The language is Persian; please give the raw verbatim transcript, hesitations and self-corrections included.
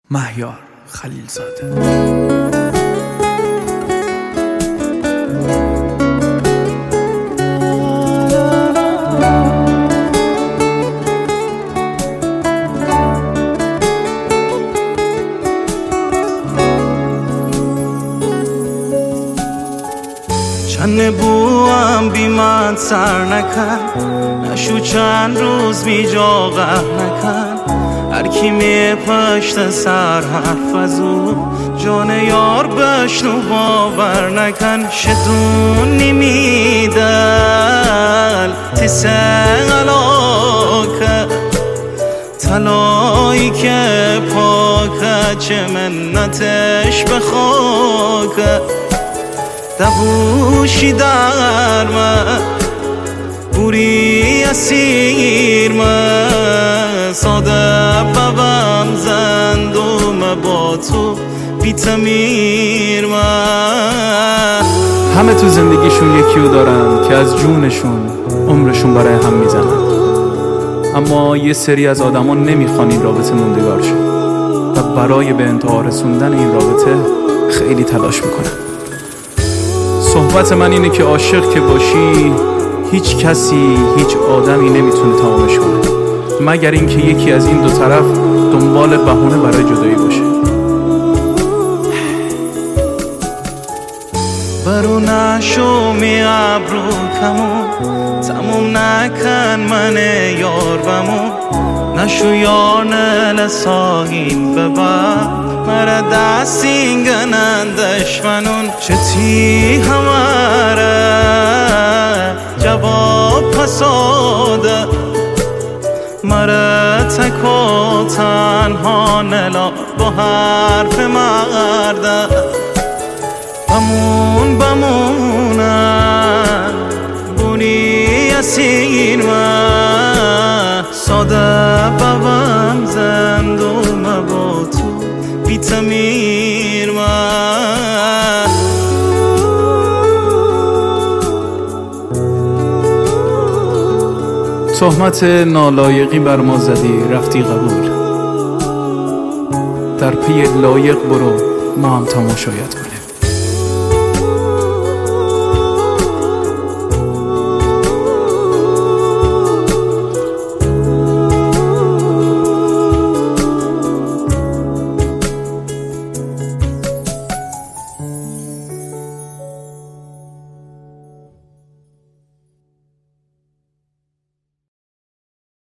مهیار خلیلزاده. چند بوام بی من سر نکن، نشو چند روز بی جا غم نکن. هر کی می پشت سر حرف از او، جان یار بشنو باور نکن. شدون نمیدل تسألاکه، طلایی که پاکه چه منتش به خاکه. دبوشی در من بوری اسیر من، ساده ببم زندوم با تو بی تمیر من. همه تو زندگیشون یکیو دارن که از جونشون عمرشون برای هم میزنن، اما یه سری از آدما نمیخوان این رابطه موندگار شه و برای به انتها رسوندن این رابطه خیلی تلاش میکنن. صحبت من اینه که عاشق که باشی، هیچ کسی هیچ آدمی نمیتونه تمامش کنه، مگر اینکه یکی از این دو طرف دنبال بهونه برای جدایی باشه. برو نشو می ابرو کمون، تموم نکن من یار بمون. نشو یار نل ساهین ببر، مرا دستین گنن دشمنون. چتی هماره جواب پساده، مرا تک و تنها نلا با حرف مرده. بمون بمونم بونی اسیر من، ساده ببم زندوم با تو بی تمیر من. تهمت نالایقی بر ما زدی رفتی قبول، در پی لایق برو ما هم تماشایت کنیم.